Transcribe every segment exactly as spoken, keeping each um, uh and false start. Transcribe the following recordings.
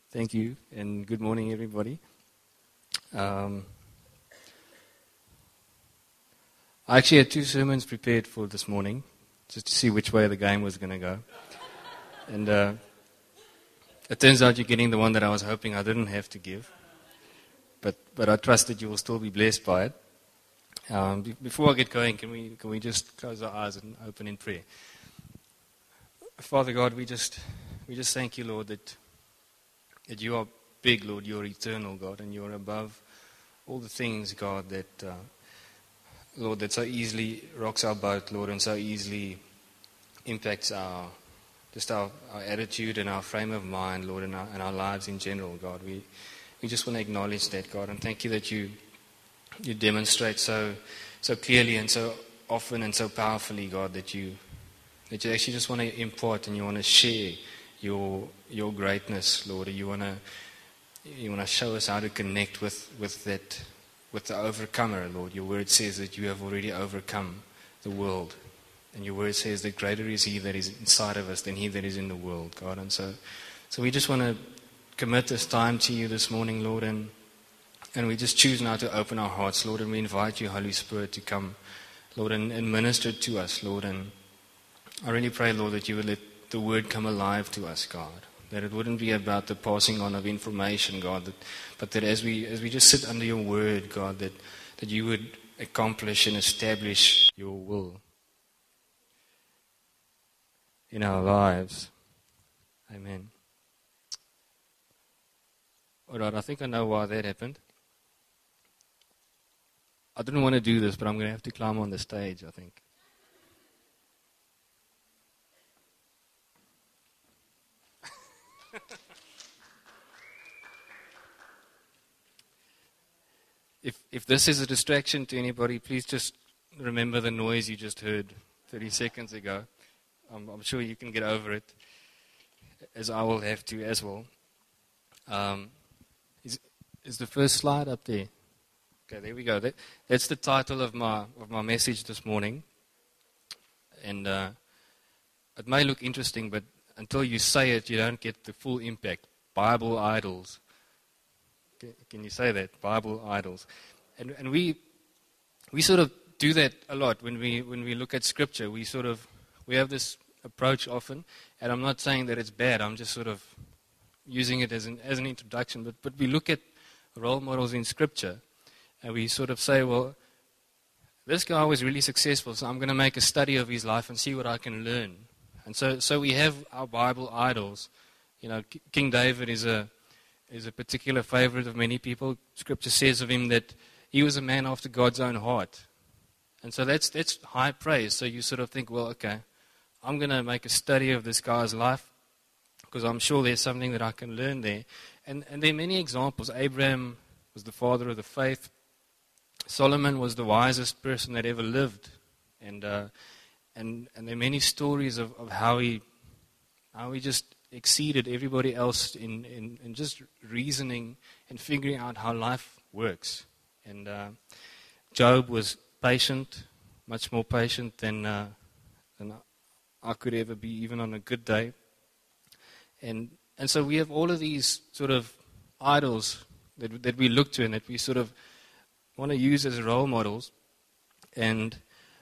Thank you, and good morning, everybody. Um, I actually had two sermons prepared for this morning, just to see which way the game was going to go. And uh, it turns out you're getting the one that I was hoping I didn't have to give. But but I trust that you will still be blessed by it. Um, be- before I get going, can we can we just close our eyes and open in prayer? Father God, we just we just thank you, Lord, that that you are big, Lord, you're eternal, God, and you're above all the things, God, that, uh, Lord, that so easily rocks our boat, Lord, and so easily impacts our, just our, our attitude and our frame of mind, Lord, and our, and our lives in general, God. We we just want to acknowledge that, God, and thank you that you you demonstrate so so clearly and so often and so powerfully, God, that you that you actually just want to impart and you want to share your your greatness, Lord. You want to you want to show us how to connect with, with that with the overcomer, Lord. Your word says that you have already overcome the world, and your word says that greater is He that is inside of us than he that is in the world, God. And so, so we just want to commit this time to you this morning, Lord, and and we just choose now to open our hearts, Lord, and we invite you, Holy Spirit, to come, Lord, and, and minister to us, Lord. And I really pray, Lord, that you would let the word come alive to us, God. That it wouldn't be about the passing on of information, God, that, but that as we as we just sit under your word, God, that, that you would accomplish and establish your will in our lives. Amen. All right, I think I know why that happened. I didn't want to do this, but I'm going to have to climb on the stage, I think. If if this is a distraction to anybody, please just remember the noise you just heard thirty seconds ago. I'm, I'm sure you can get over it, as I will have to as well. Um, is is the first slide up there? Okay, there we go. That, that's the title of my of my message this morning. And uh, it may look interesting, but until you say it, you don't get the full impact. Bible idols. Can you say that? Bible idols. And and we we sort of do that a lot when we when we look at scripture. We sort of we have this approach often, and I'm not saying that it's bad. I'm just sort of using it as an as an introduction. But but we look at role models in scripture, and we sort of say, well, this guy was really successful, so I'm going to make a study of his life and see what I can learn. And so so we have our Bible idols. You know, King David is a is a particular favorite of many people. Scripture says of him that he was a man after God's own heart. And so that's that's high praise. So you sort of think, well, okay, I'm going to make a study of this guy's life because I'm sure there's something that I can learn there. And and there are many examples. Abraham was the father of the faith. Solomon was the wisest person that ever lived. And uh, and and there are many stories of, of how he how he just exceeded everybody else in, in, in just reasoning and figuring out how life works. And uh, Job was patient, much more patient than, uh, than I could ever be, even on a good day. And and so we have all of these sort of idols that that we look to and that we sort of want to use as role models. And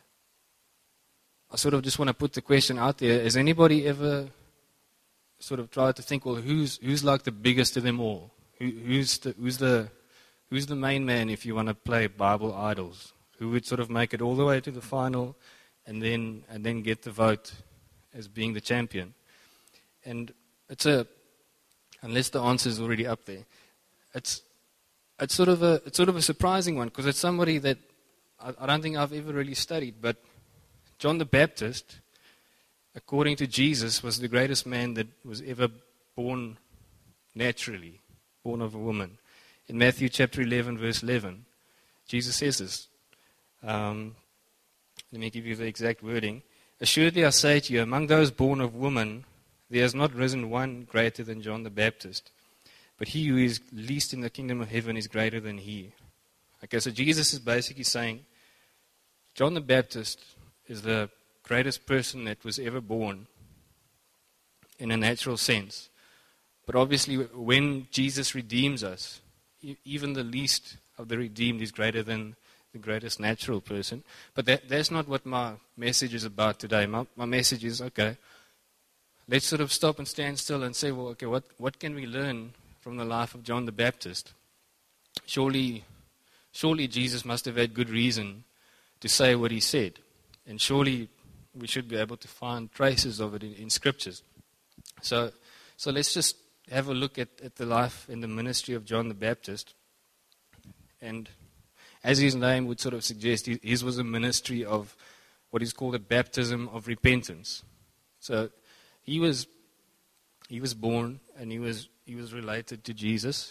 I sort of just want to put the question out there: has anybody ever sort of try to think, well, who's who's like the biggest of them all? Who, who's the who's the who's the main man if you want to play Bible idols? Who would sort of make it all the way to the final, and then and then get the vote as being the champion? And it's a unless the answer is already up there, it's it's sort of a it's sort of a surprising one because it's somebody that I, I don't think I've ever really studied, but John the Baptist, according to Jesus, was the greatest man that was ever born naturally, born of a woman. In Matthew chapter eleven, verse eleven, Jesus says this. Um, let me give you the exact wording. Assuredly I say to you, among those born of woman, there has not risen one greater than John the Baptist. But he who is least in the kingdom of heaven is greater than he. Okay, so Jesus is basically saying, John the Baptist is the greatest person that was ever born in a natural sense. But obviously, when Jesus redeems us, e- even the least of the redeemed is greater than the greatest natural person. But that, that's not what my message is about today. My, my message is, okay, let's sort of stop and stand still and say, well, okay, what, what can we learn from the life of John the Baptist? Surely, surely Jesus must have had good reason to say what he said. And surely we should be able to find traces of it in, in scriptures. So, so let's just have a look at, at the life and the ministry of John the Baptist. And as his name would sort of suggest, his was a ministry of what is called a baptism of repentance. So he was he was born and he was he was related to Jesus,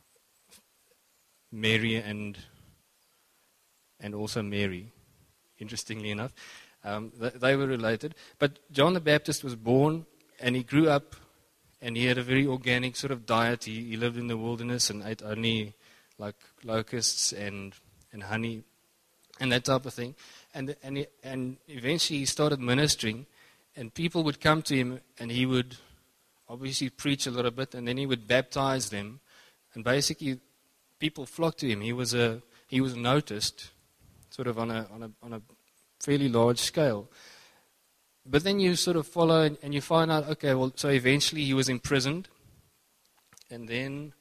Mary and and also Mary, interestingly enough. Um, they were related. But John the Baptist was born and he grew up and he had a very organic sort of diet. He, he lived in the wilderness and ate only like locusts and, and honey and that type of thing. And, and, he, and eventually he started ministering, and people would come to him and he would obviously preach a little bit, and then he would baptize them. And basically people flocked to him. He was, a, he was noticed sort of on a, on a, on a fairly large scale. But then you sort of follow and, and you find out, okay, well, so eventually he was imprisoned. And then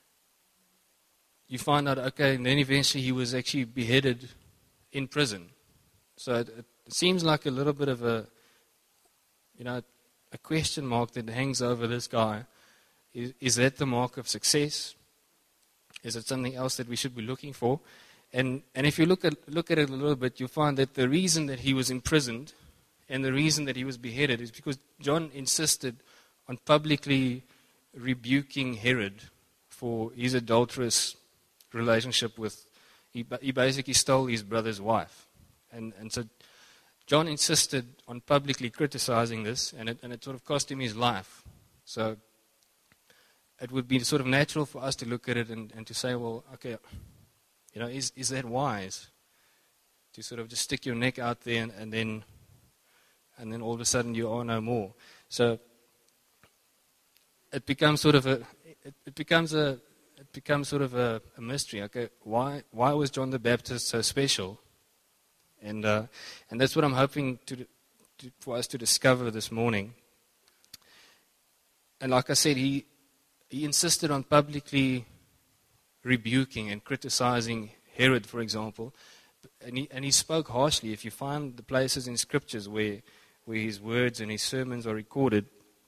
you find out, okay, and then eventually he was actually beheaded in prison. So it, it seems like a little bit of a, you know, a question mark that hangs over this guy. Is, is that the mark of success? Is it something else that we should be looking for? And and if you look at look at it a little bit, you'll find that the reason that he was imprisoned and the reason that he was beheaded is because John insisted on publicly rebuking Herod for his adulterous relationship with, he, he basically stole his brother's wife. And and so John insisted on publicly criticizing this, and it, and it sort of cost him his life. So it would be sort of natural for us to look at it and, and to say, well, okay, you know, is is that wise? To sort of just stick your neck out there and, and then and then all of a sudden you are no more. So it becomes sort of a it, it becomes a it becomes sort of a, a mystery. Okay, why why was John the Baptist so special? And uh, and that's what I'm hoping to, to for us to discover this morning. And like I said, he he insisted on publicly rebuking and criticizing Herod, for example, and he and he spoke harshly. If you find the places in scriptures where where his words and his sermons are recorded,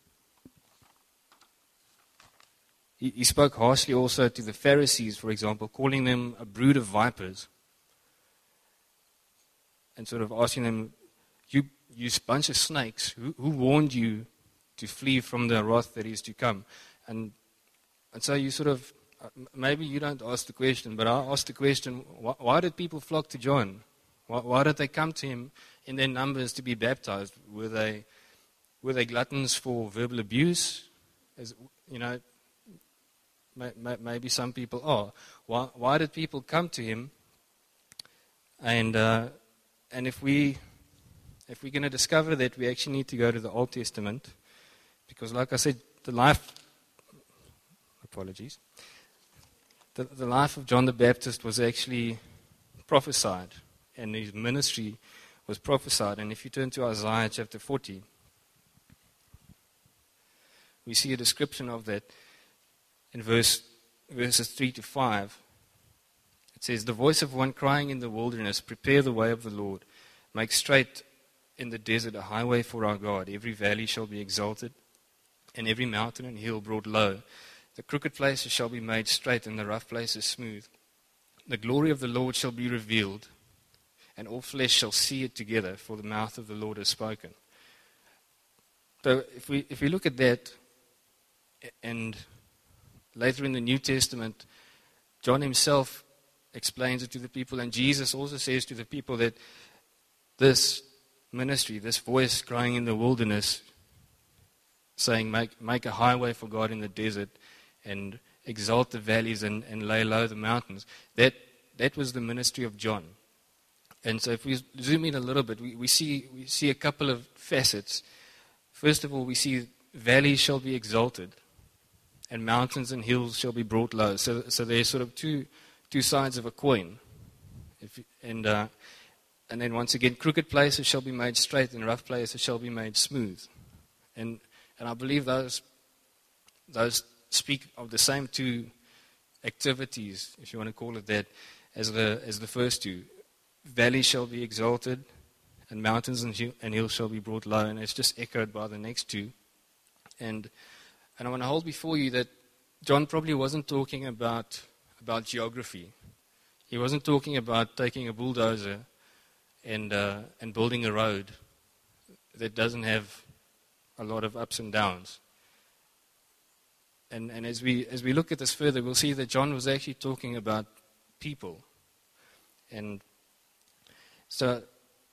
he, he spoke harshly also to the Pharisees, for example, calling them a brood of vipers, and sort of asking them, "You you bunch of snakes! Who, who warned you to flee from the wrath that is to come?" And and so you sort of maybe you don't ask the question, but I ask the question, why, why did people flock to John? Why, why did they come to him in their numbers to be baptized? Were they were they gluttons for verbal abuse? As, you know, may, may, maybe some people are. Why, why did people come to him? And uh, and if, we, if we're going to discover that, we actually need to go to the Old Testament, because like I said, the life, apologies, The, the life of John the Baptist was actually prophesied, and his ministry was prophesied. And if you turn to Isaiah chapter forty, we see a description of that in verse verses three to five. It says, "The voice of one crying in the wilderness, prepare the way of the Lord. Make straight in the desert a highway for our God. Every valley shall be exalted, and every mountain and hill brought low. The crooked places shall be made straight, and the rough places smooth. The glory of the Lord shall be revealed, and all flesh shall see it together, for the mouth of the Lord has spoken." So if we if we look at that, and later in the New Testament, John himself explains it to the people, and Jesus also says to the people that this ministry, this voice crying in the wilderness, saying, make, make a highway for God in the desert, and exalt the valleys and, and lay low the mountains. That that was the ministry of John. And so if we zoom in a little bit, we, we see we see a couple of facets. First of all, we see valleys shall be exalted. and mountains and hills shall be brought low. So, so there's sort of two two sides of a coin. If, and uh, and then once again, crooked places shall be made straight, and rough places shall be made smooth. And and I believe those those speak of the same two activities, if you want to call it that, as the as the first two. Valleys shall be exalted, and mountains and, hill, and hills shall be brought low. And it's just echoed by the next two. And and I want to hold before you that John probably wasn't talking about about geography. He wasn't talking about taking a bulldozer and uh, and building a road that doesn't have a lot of ups and downs. And and as we as we look at this further, we'll see that John was actually talking about people. And so,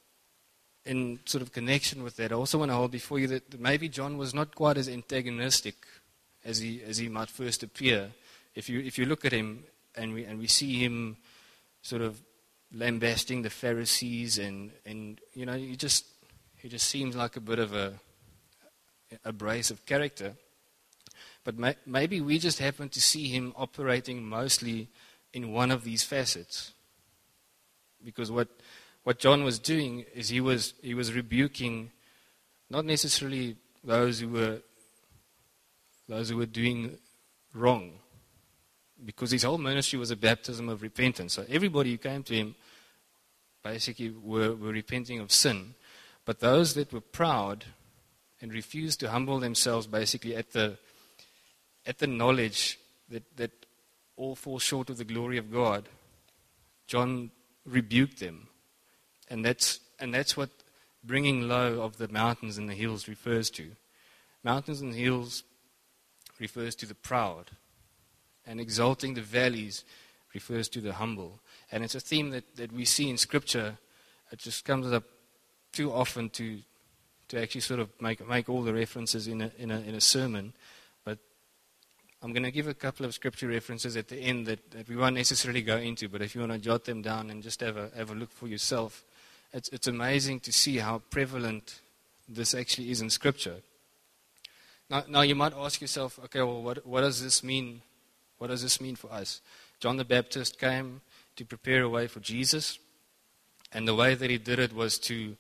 in sort of connection with that, I also want to hold before you that, that maybe John was not quite as antagonistic as he as he might first appear. If you if you look at him and we and we see him sort of lambasting the Pharisees, and, and you know, he just he just seems like a bit of a abrasive character. But may, maybe we just happen to see him operating mostly in one of these facets, because what what John was doing is he was he was rebuking not necessarily those who were those who were doing wrong, because his whole ministry was a baptism of repentance. So everybody who came to him basically were, were repenting of sin. But those that were proud and refused to humble themselves basically at the at the knowledge that, that all fall short of the glory of God, John rebuked them. And that's and that's what bringing low of the mountains and the hills refers to. Mountains and hills refers to the proud, and exalting the valleys refers to the humble. And it's a theme that, that we see in Scripture. It just comes up too often to to actually sort of make make all the references in a in a in a sermon. But I'm going to give a couple of Scripture references at the end that, that we won't necessarily go into. But if you want to jot them down and just have a have a look for yourself, it's it's amazing to see how prevalent this actually is in Scripture. Now, now you might ask yourself, okay, well, what what does this mean? What does this mean for us? John the Baptist came to prepare a way for Jesus, and the way that he did it was to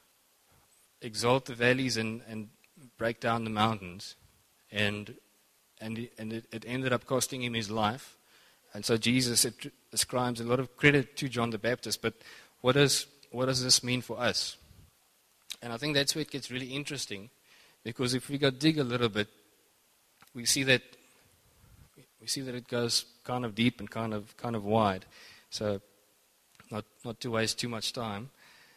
exalt the valleys and, and break down the mountains, and and he, and it, it ended up costing him his life. And so Jesus ascribes a lot of credit to John the Baptist. But what does what does this mean for us? And I think that's where it gets really interesting, because if we go dig a little bit, we see that we see that it goes kind of deep and kind of kind of wide. So not not to waste too much time.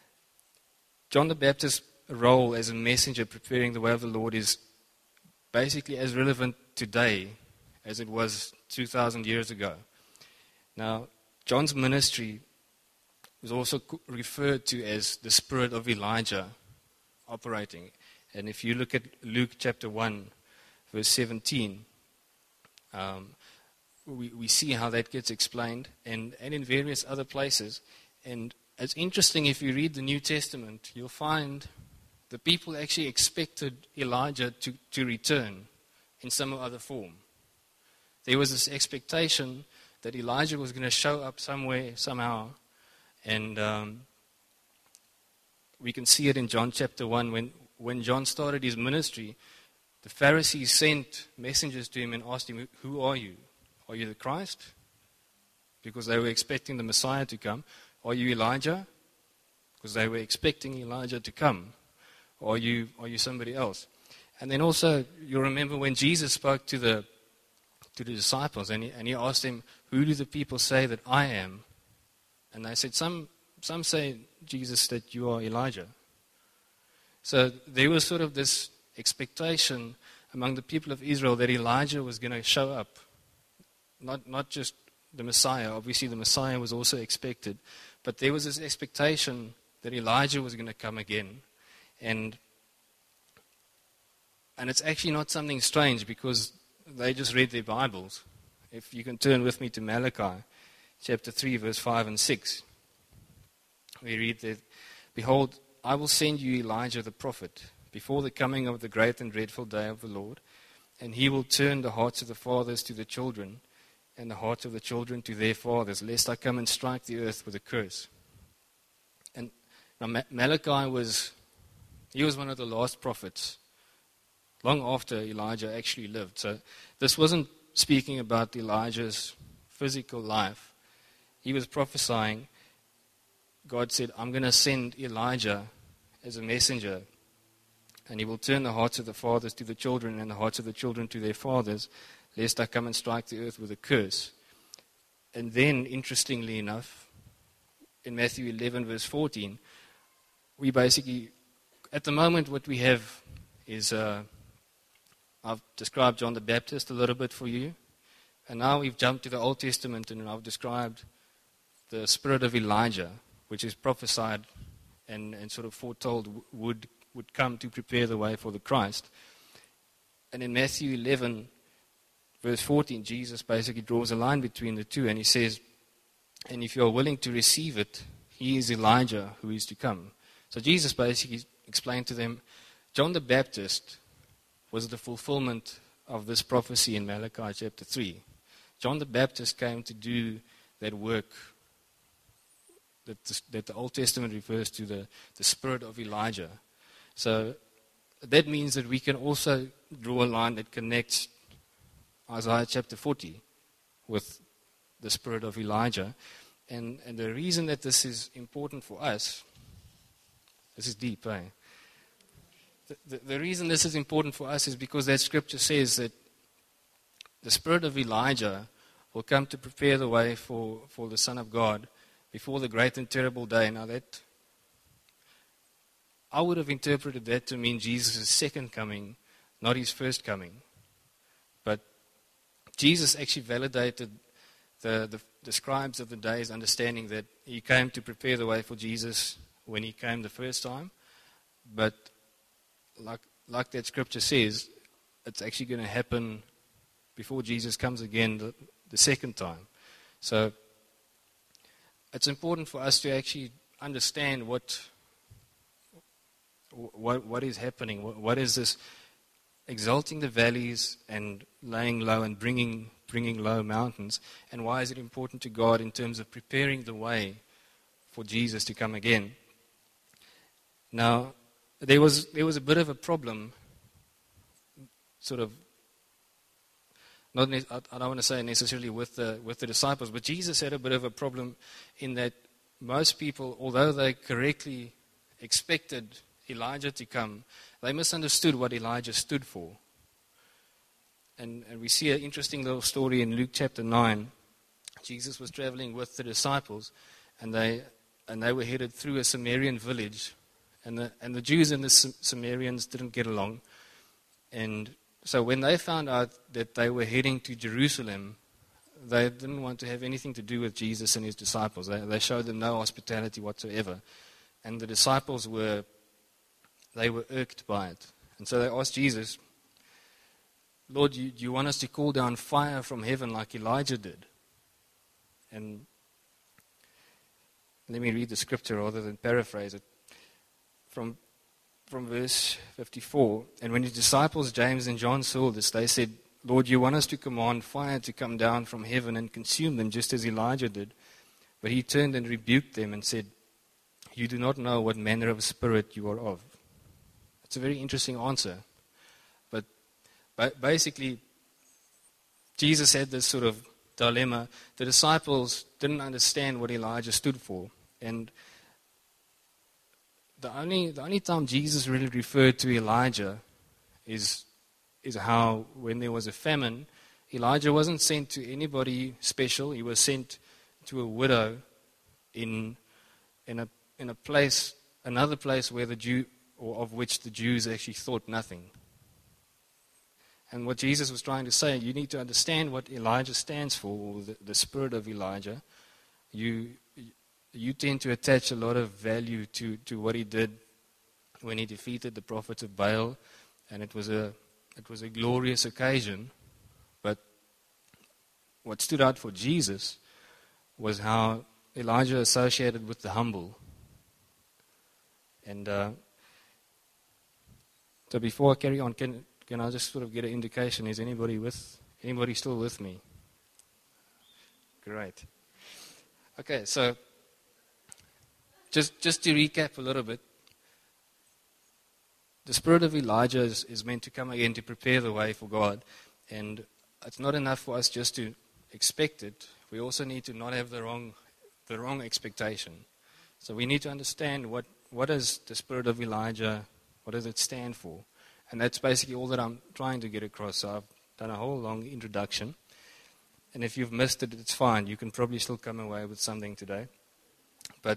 John the Baptist's role as a messenger preparing the way of the Lord is basically as relevant today as it was two thousand years ago. Now, John's ministry was also referred to as the spirit of Elijah operating. And if you look at Luke chapter one, verse seventeen, um, we, we see how that gets explained, and, and in various other places. And it's interesting, if you read the New Testament, you'll find the people actually expected Elijah to, to return in some other form. There was this expectation that Elijah was going to show up somewhere, somehow. And um, we can see it in John chapter one. When, when John started his ministry, the Pharisees sent messengers to him and asked him, "Who are you? Are you the Christ?" Because they were expecting the Messiah to come. "Are you Elijah?" Because they were expecting Elijah to come. Or are you, are you somebody else? And then also, you'll remember when Jesus spoke to the to the disciples, and he, and he asked them, "Who do the people say that I am?" And they said, some some say, Jesus, that you are Elijah. So there was sort of this expectation among the people of Israel that Elijah was going to show up. Not not just the Messiah. Obviously, the Messiah was also expected. But there was this expectation that Elijah was going to come again. And and it's actually not something strange, because they just read their Bibles. If you can turn with me to Malachi, chapter three, verse five and six. We read that, "Behold, I will send you Elijah the prophet before the coming of the great and dreadful day of the Lord. And he will turn the hearts of the fathers to the children, and the hearts of the children to their fathers, lest I come and strike the earth with a curse. And now Malachi was, he was one of the last prophets, long after Elijah actually lived. So this wasn't speaking about Elijah's physical life. He was prophesying. God said, I'm going to send Elijah as a messenger, and he will turn the hearts of the fathers to the children and the hearts of the children to their fathers, lest I come and strike the earth with a curse. And then, interestingly enough, in Matthew eleven, verse fourteen, we basically, at the moment, what we have is, uh, I've described John the Baptist a little bit for you, and now we've jumped to the Old Testament, and I've described the spirit of Elijah, which is prophesied and, and sort of foretold would, would come to prepare the way for the Christ. And in Matthew eleven, verse fourteen, Jesus basically draws a line between the two, and he says, and if you are willing to receive it, he is Elijah who is to come. So Jesus basically explained to them, John the Baptist was the fulfillment of this prophecy in Malachi chapter three. John the Baptist came to do that work that the, that the Old Testament refers to, the, the spirit of Elijah. So that means that we can also draw a line that connects Isaiah chapter forty with the spirit of Elijah. And, and the reason that this is important for us, this is deep, eh? The, the, the reason this is important for us is because that scripture says that the spirit of Elijah will come to prepare the way for, for the Son of God before the great and terrible day. Now that, I would have interpreted that to mean Jesus' second coming, not his first coming. But Jesus actually validated the, the, the scribes of the day's understanding that he came to prepare the way for Jesus when he came the first time. But like, like that scripture says, it's actually going to happen before Jesus comes again the, the second time. So it's important for us to actually understand what what, what is happening. What, what is this exalting the valleys and laying low and bringing bringing low mountains, and why is it important to God in terms of preparing the way for Jesus to come again? Now, there was there was a bit of a problem, sort of. Not, I don't want to say necessarily with the with the disciples, but Jesus had a bit of a problem in that most people, although they correctly expected Elijah to come, they misunderstood what Elijah stood for. And, and we see an interesting little story in Luke chapter nine. Jesus was traveling with the disciples, and they and they were headed through a Samaritan village, and the and the Jews and the Samaritans didn't get along, and so when they found out that they were heading to Jerusalem, they didn't want to have anything to do with Jesus and his disciples. They, they showed them no hospitality whatsoever. And the disciples were, they were irked by it. And so they asked Jesus, Lord, do you, do you want us to call down fire from heaven like Elijah did? And let me read the scripture rather than paraphrase it. From From verse fifty-four, and when his disciples James and John saw this, they said, Lord, you want us to command fire to come down from heaven and consume them, just as Elijah did. But he turned and rebuked them and said, you do not know what manner of spirit you are of. It's a very interesting answer. But basically, Jesus had this sort of dilemma. The disciples didn't understand what Elijah stood for. And The only the only time Jesus really referred to Elijah is is how when there was a famine, Elijah wasn't sent to anybody special. He was sent to a widow in in a in a place another place where the Jew or of which the Jews actually thought nothing. And what Jesus was trying to say, you need to understand what Elijah stands for, or the, the spirit of Elijah. You You tend to attach a lot of value to, to what he did when he defeated the prophets of Baal, and it was a it was a glorious occasion. But what stood out for Jesus was how Elijah associated with the humble. And uh, so before I carry on, can can I just sort of get an indication? Is anybody with, anybody still with me? Great. Okay, so just just to recap a little bit, the spirit of Elijah is, is meant to come again to prepare the way for God, and it's not enough for us just to expect it. We also need to not have the wrong the wrong expectation. So we need to understand what, what is the spirit of Elijah, what does it stand for? And that's basically all that I'm trying to get across. So I've done a whole long introduction. And if you've missed it, it's fine. You can probably still come away with something today. But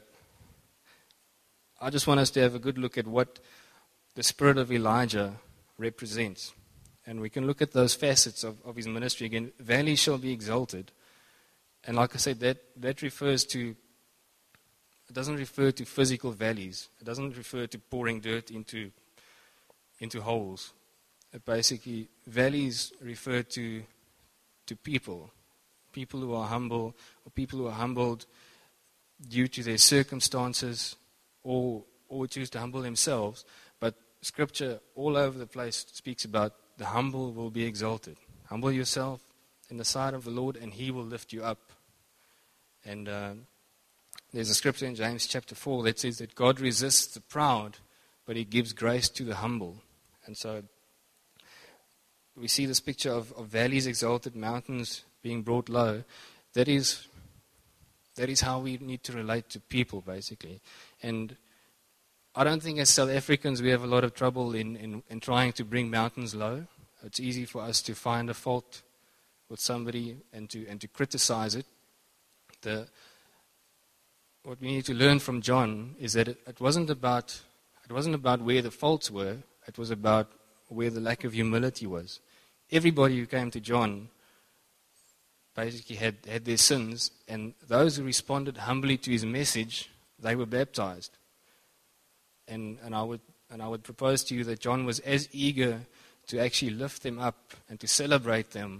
I just want us to have a good look at what the spirit of Elijah represents. And we can look at those facets of, of his ministry again. Valleys shall be exalted. And like I said, that, that refers to, it doesn't refer to physical valleys. It doesn't refer to pouring dirt into, into holes. It basically, valleys refer to, to people. People who are humble, or people who are humbled due to their circumstances, or or choose to humble themselves. But Scripture all over the place speaks about the humble will be exalted. Humble yourself in the sight of the Lord, and He will lift you up. And uh, there's a scripture in James chapter four that says that God resists the proud, but He gives grace to the humble. And so we see this picture of, of valleys exalted, mountains being brought low. That is, that is how we need to relate to people, basically. And I don't think as South Africans we have a lot of trouble in, in, in trying to bring mountains low. It's easy for us to find a fault with somebody and to and to criticize it. The, what we need to learn from John is that it, it wasn't about it wasn't about where the faults were. It was about where the lack of humility was. Everybody who came to John basically had, had their sins, and those who responded humbly to his message, they were baptized. And and I would and I would propose to you that John was as eager to actually lift them up and to celebrate them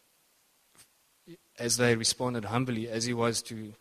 as they responded humbly as he was to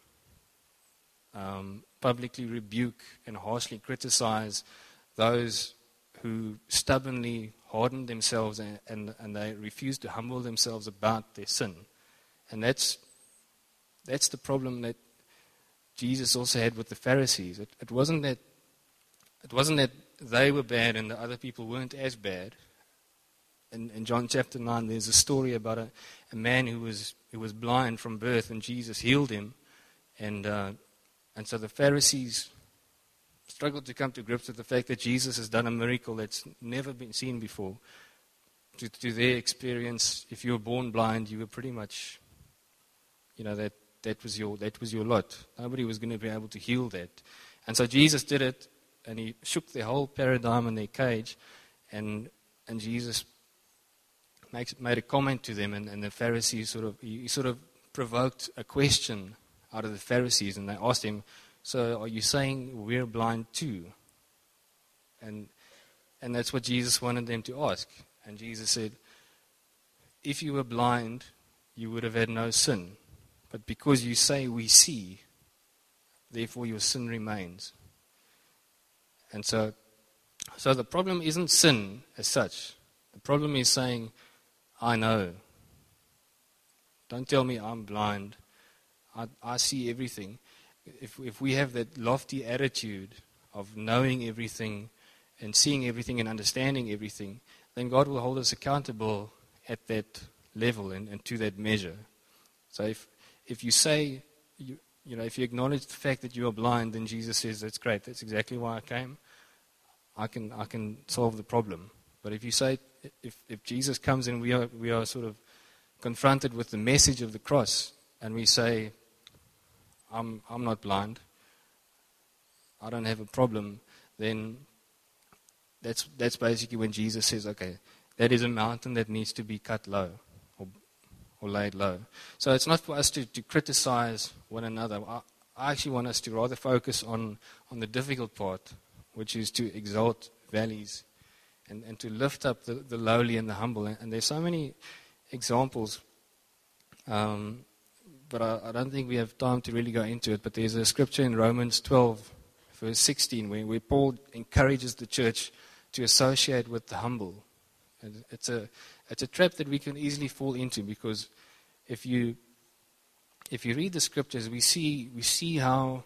um, publicly rebuke and harshly criticize those who stubbornly hardened themselves and, and, and they refused to humble themselves about their sin. And that's that's the problem that Jesus also had with the Pharisees. It, it wasn't that it wasn't that they were bad and the other people weren't as bad. In, in John chapter nine, there's a story about a, a man who was who was blind from birth, and Jesus healed him. And uh, and so the Pharisees struggled to come to grips with the fact that Jesus has done a miracle that's never been seen before. To, to their experience, if you were born blind, you were pretty much, you know, that, that was your that was your lot. Nobody was going to be able to heal that. And so Jesus did it, and he shook their whole paradigm in their cage, and and Jesus makes, made a comment to them, and, and the Pharisees sort of he, he sort of provoked a question out of the Pharisees, and they asked him, "So are you saying we're blind too?" And and that's what Jesus wanted them to ask. And Jesus said, "If you were blind, you would have had no sin. But because you say we see, therefore your sin remains." And so, so the problem isn't sin as such. The problem is saying, "I know. Don't tell me I'm blind. I, I see everything." If if we have that lofty attitude of knowing everything and seeing everything and understanding everything, then God will hold us accountable at that level and, and to that measure. So if if you say, you, you know, if you acknowledge the fact that you are blind, then Jesus says, "That's great. That's exactly why I came. I can I can solve the problem." But if you say, if if Jesus comes and we are we are sort of confronted with the message of the cross, and we say, I'm I'm not blind, I don't have a problem, then that's that's basically when Jesus says, okay, that is a mountain that needs to be cut low or or laid low. So it's not for us to, to criticize one another. I, I actually want us to rather focus on, on the difficult part, which is to exalt valleys and, and to lift up the, the lowly and the humble. And, and there's so many examples. Um, But I, I don't think we have time to really go into it. But there's a scripture in Romans twelve, verse sixteen, where, where Paul encourages the church to associate with the humble. And it's a it's a trap that we can easily fall into, because if you if you read the scriptures, we see we see how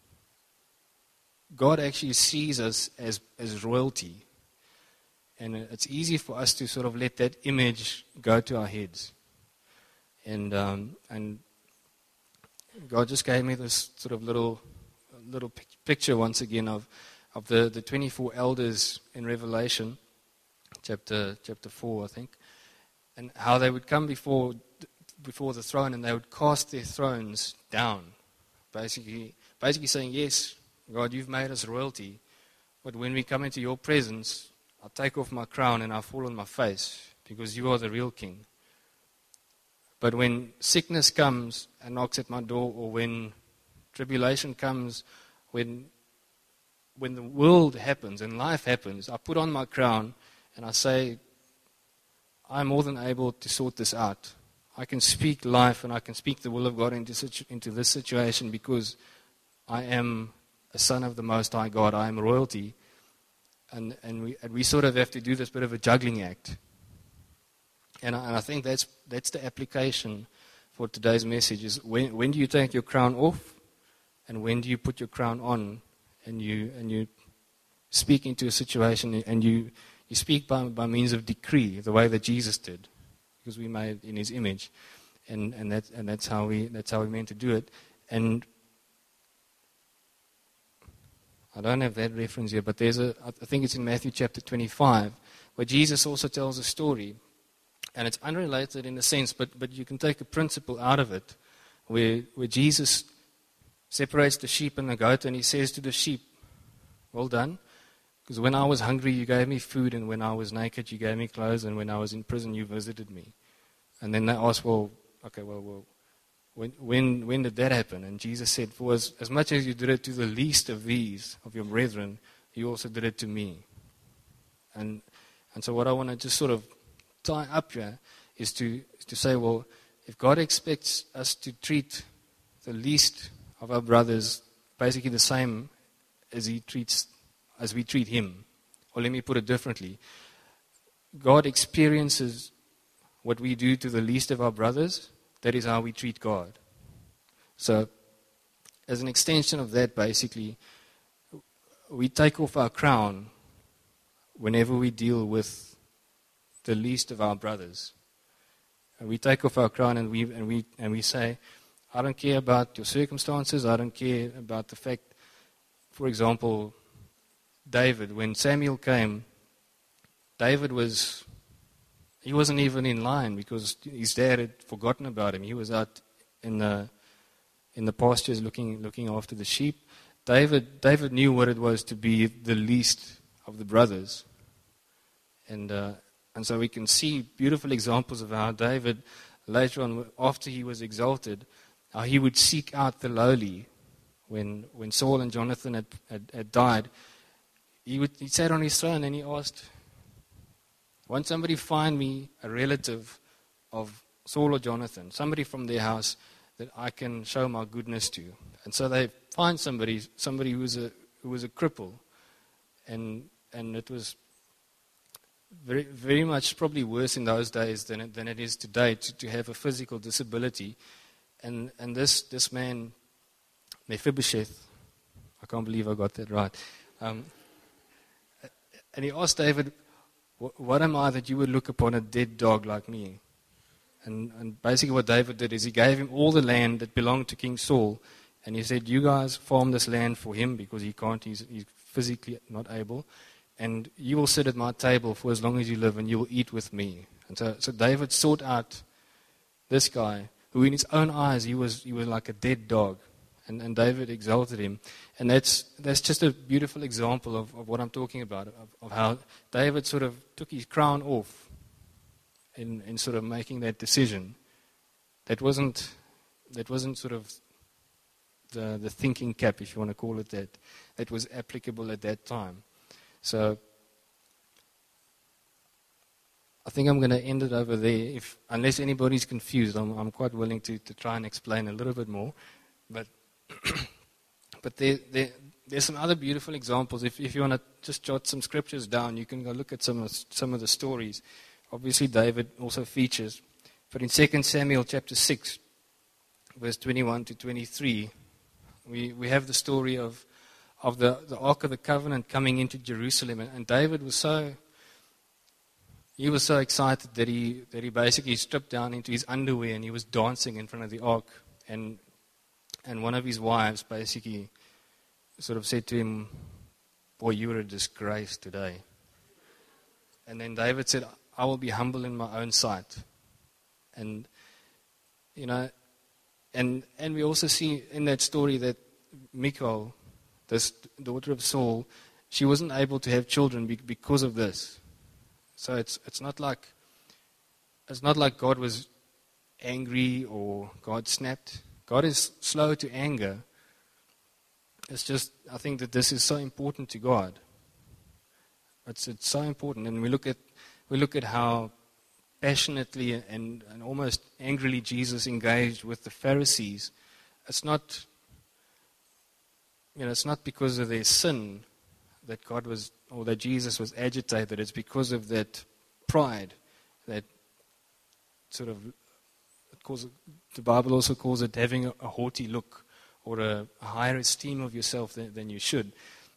God actually sees us as as royalty. And it's easy for us to sort of let that image go to our heads. And um, and God just gave me this sort of little little picture once again of of the, the twenty-four elders in Revelation, chapter chapter four, I think, and how they would come before before the throne, and they would cast their thrones down, basically basically saying, "Yes, God, you've made us royalty, but when we come into your presence, I'll take off my crown and I'll fall on my face, because you are the real king. But when sickness comes and knocks at my door, or when tribulation comes, when when the world happens and life happens, I put on my crown and I say, I'm more than able to sort this out. I can speak life and I can speak the will of God into, situ- into this situation, because I am a son of the Most High God. I am royalty. And, and, we, and we sort of have to do this bit of a juggling act. And I, and I think that's that's the application for today's message, is when, when do you take your crown off, and when do you put your crown on, and you and you speak into a situation, and you, you speak by, by means of decree, the way that Jesus did, because we made in His image, and and that and that's how we that's how we meant to do it. And I don't have that reference here, but there's a I think it's in Matthew chapter twenty-five, where Jesus also tells a story. And it's unrelated in a sense, but, but you can take a principle out of it, where where Jesus separates the sheep and the goat, and He says to the sheep, well done, because when I was hungry you gave me food, and when I was naked you gave me clothes, and when I was in prison you visited me. And then they ask, well, okay, well, well when, when, when did that happen? And Jesus said, for as, as much as you did it to the least of these, of your brethren, you also did it to me. And and so what I want to just sort of tie up here is to is to say, well, if God expects us to treat the least of our brothers basically the same as He treats as we treat Him, or let me put it differently, God experiences what we do to the least of our brothers. That is how we treat God. So, as an extension of that, basically, we take off our crown whenever we deal with the least of our brothers. And we take off our crown and we and we and we say, I don't care about your circumstances, I don't care about the fact, for example, David, when Samuel came, David was he wasn't even in line, because his dad had forgotten about him. He was out in the in the pastures looking looking after the sheep. David David knew what it was to be the least of the brothers. And uh, And so we can see beautiful examples of how David, later on, after he was exalted, how he would seek out the lowly. When when Saul and Jonathan had, had, had died, he, would, he sat on his throne and he asked, won't somebody find me a relative of Saul or Jonathan, somebody from their house that I can show my goodness to? And so they find somebody, somebody who was a who was a cripple, and and it was Very, very much probably worse in those days than it, than it is today to, to have a physical disability. And and this this man, Mephibosheth, I can't believe I got that right. Um, and he asked David, what am I that you would look upon a dead dog like me? And, and basically what David did is he gave him all the land that belonged to King Saul. And he said, you guys farm this land for him, because he can't, he's, he's physically not able. And you will sit at my table for as long as you live, and you will eat with me. And so, so David sought out this guy, who in his own eyes, he was he was like a dead dog. And, and David exalted him. And that's that's just a beautiful example of, of what I'm talking about, of, of how David sort of took his crown off in, in sort of making that decision. That wasn't that wasn't sort of the, the thinking cap, if you want to call it that, that was applicable at that time. So I think I'm going to end it over there. If unless anybody's confused, I'm, I'm quite willing to, to try and explain a little bit more. But but there, there there's some other beautiful examples. If, if you want to just jot some scriptures down, you can go look at some of, some of the stories. Obviously, David also features. But in Second Samuel chapter six, verse twenty-one to twenty-three, we, we have the story of, of the, the Ark of the Covenant coming into Jerusalem. And, and David was so, he was so excited that he, that he basically stripped down into his underwear and he was dancing in front of the Ark. And, and one of his wives basically sort of said to him, "Boy, you were a disgrace today." And then David said, "I will be humble in my own sight." And, you know, and and we also see in that story that Michal, this daughter of Saul, she wasn't able to have children because of this. So it's it's not like it's not like God was angry or God snapped. God is slow to anger. It's just, I think that this is so important to God. It's it's so important, and we look at we look at how passionately and, and almost angrily Jesus engaged with the Pharisees. It's not, you know, it's not because of their sin that God was, or that Jesus was agitated. It's because of that pride, that sort of, it calls it, the Bible also calls it having a, a haughty look, or a, a higher esteem of yourself than, than you should.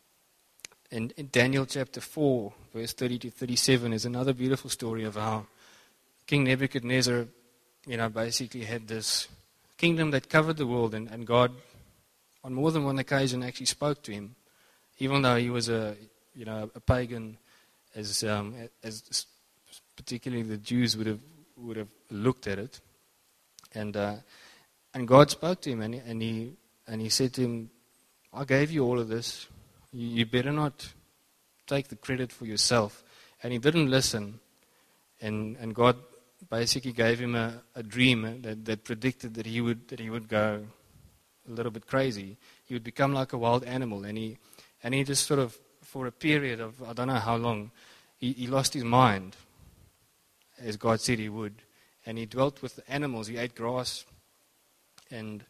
And in Daniel chapter four, verse thirty to thirty-seven, is another beautiful story of how King Nebuchadnezzar, you know, basically had this kingdom that covered the world, and, and God, on more than one occasion, actually spoke to him, even though he was a, you know, a pagan, as um, as particularly the Jews would have would have looked at it, and uh, and God spoke to him, and and he and he said to him, "I gave you all of this. You, you better not take the credit for yourself." And he didn't listen, and and God basically gave him a, a dream that, that predicted that he would that he would go a little bit crazy. He would become like a wild animal, and he and he just sort of, for a period of I don't know how long, he, he lost his mind, as God said he would, and he dwelt with the animals. He ate grass, and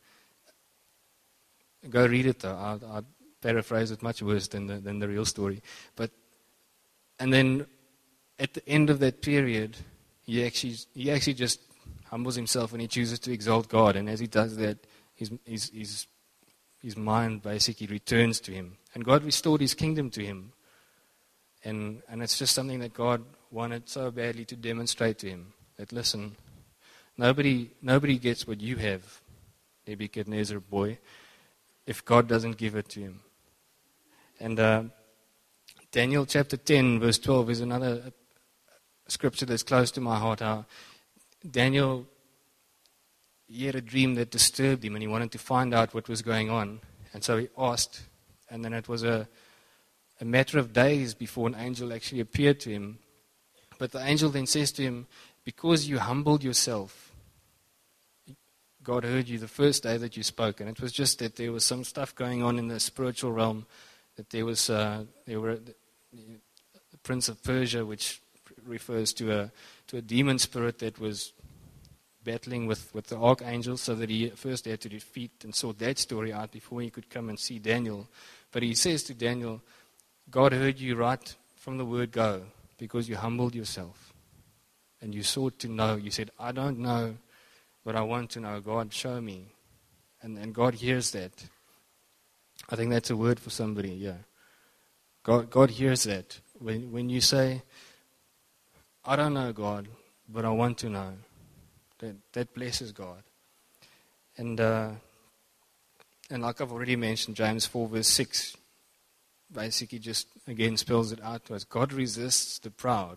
go read it though. I'll, I'll paraphrase it much worse than the, than the real story. But and then at the end of that period, he actually he actually just humbles himself and he chooses to exalt God. And as he does that, his his his, his mind basically returns to him, and God restored his kingdom to him. And and it's just something that God wanted so badly to demonstrate to him. That listen, nobody nobody gets what you have, Nebuchadnezzar boy, if God doesn't give it to him. And uh, Daniel chapter ten, verse twelve is another scripture that's close to my heart. How Daniel, he had a dream that disturbed him, and he wanted to find out what was going on. And so he asked, and then it was a, a matter of days before an angel actually appeared to him. But the angel then says to him, "Because you humbled yourself, God heard you the first day that you spoke." And it was just that there was some stuff going on in the spiritual realm, that there was uh, there were the, the prince of Persia, which refers to a to a demon spirit that was battling with, with the archangel, so that he first had to defeat and sort that story out before he could come and see Daniel. But he says to Daniel, "God heard you right from the word go, because you humbled yourself and you sought to know." You said, "I don't know, but I want to know. God, show me." And and God hears that. I think that's a word for somebody, yeah. God God hears that. When when you say, "I don't know, God, but I want to know," that that blesses God. And uh, and like I've already mentioned, James four verse six basically just again spells it out to us. God resists the proud.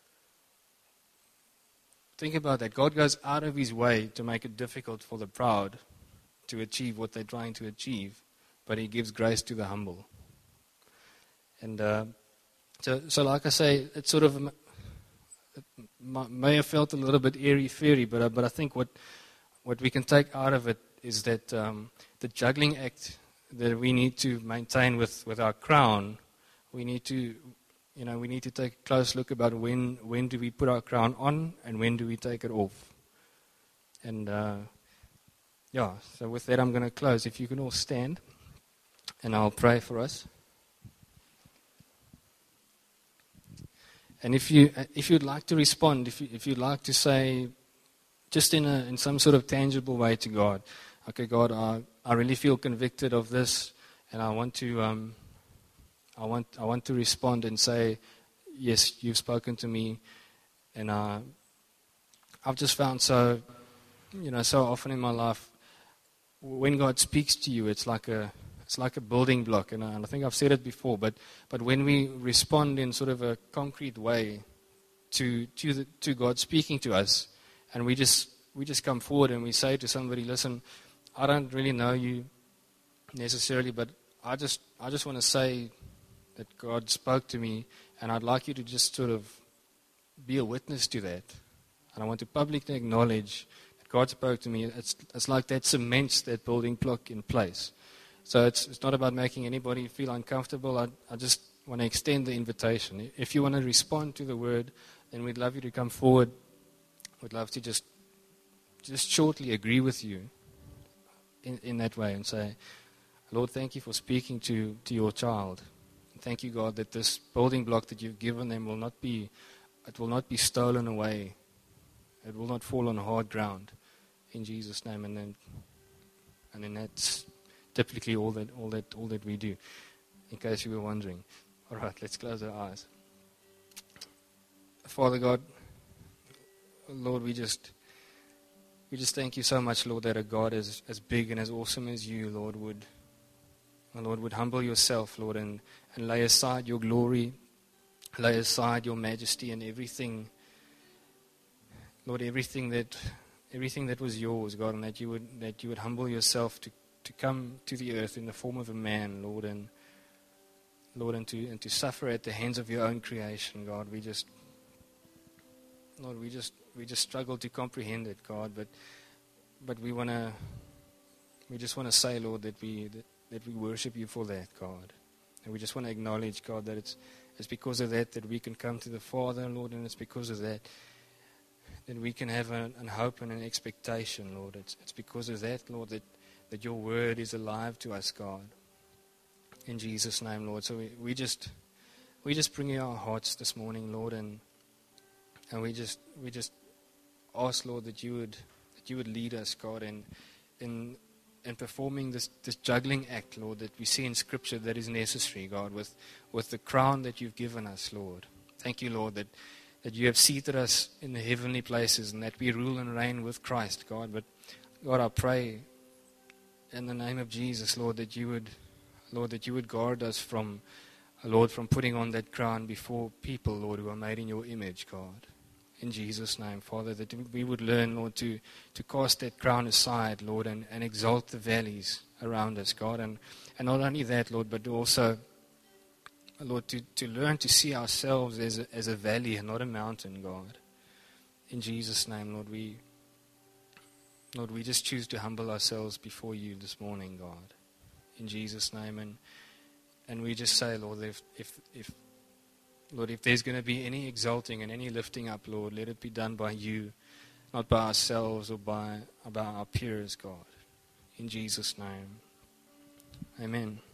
Think about that. God goes out of his way to make it difficult for the proud to achieve what they're trying to achieve, but he gives grace to the humble. And uh, so, so, like I say, it sort of it may have felt a little bit airy-fairy, but uh, but I think what what we can take out of it is that um, the juggling act that we need to maintain with, with our crown, we need to. You know, we need to take a close look about when when do we put our crown on and when do we take it off. And, uh, yeah, so with that I'm going to close. If you can all stand. and I'll pray for us. And if you if you'd like to respond, if you, if you'd like to say, just in a in some sort of tangible way to God, okay, God, I I really feel convicted of this, and I want to um I want I want to respond and say, yes, you've spoken to me, and uh, I've just found so you know so often in my life, when God speaks to you, it's like a It's like a building block, and I think I've said it before, but, but when we respond in sort of a concrete way to to the, to God speaking to us, and we just we just come forward and we say to somebody, listen, I don't really know you necessarily, but I just I just want to say that God spoke to me, and I'd like you to just sort of be a witness to that, and I want to publicly acknowledge that God spoke to me. It's it's like that cements that building block in place. So it's it's not about making anybody feel uncomfortable. I, I just want to extend the invitation. If you want to respond to the word, then we'd love you to come forward. We'd love to just just shortly agree with you in, in that way and say, Lord, thank you for speaking to, to your child. Thank you, God, that this building block that you've given them will not be, it will not be stolen away. It will not fall on hard ground. In Jesus' name. And then, and then that's typically all that all that all that we do, in case you were wondering. All right, let's close our eyes. Father God, Lord, we just we just thank you so much, Lord, that a God as as big and as awesome as you, Lord, would Lord would humble yourself, Lord, and, and lay aside your glory, lay aside your majesty and everything, Lord, everything that everything that was yours, God, and that you would that you would humble yourself to to come to the earth in the form of a man, Lord, and Lord, and to and to suffer at the hands of your own creation, God. We just, Lord, we just we just struggle to comprehend it, God. But but we wanna, we just want to say, Lord, that we that, that we worship you for that, God, and we just want to acknowledge, God, that it's it's because of that that we can come to the Father, Lord, and it's because of that that we can have an, an hope and an expectation, Lord. It's it's because of that, Lord, that. that your word is alive to us, God. In Jesus' name, Lord. So we, we just we just bring you our hearts this morning, Lord, and and we just we just ask, Lord, that you would that you would lead us, God, in in in performing this, this juggling act, Lord, that we see in Scripture that is necessary, God, with with the crown that you've given us, Lord. Thank you, Lord, that that you have seated us in the heavenly places and that we rule and reign with Christ, God. But God, I pray in the name of Jesus, Lord, that you would, Lord, that you would guard us from, Lord, from putting on that crown before people, Lord, who are made in your image, God. In Jesus' name, Father, that we would learn, Lord, to, to cast that crown aside, Lord, and, and exalt the valleys around us, God. And, and not only that, Lord, but also, Lord, to, to learn to see ourselves as a, as a valley and not a mountain, God. In Jesus' name, Lord, we... Lord, we just choose to humble ourselves before you this morning, God, in Jesus' name. And and we just say, Lord, if, if, if Lord, if there's going to be any exalting and any lifting up, Lord, let it be done by you, not by ourselves or by, by our peers, God, in Jesus' name. Amen.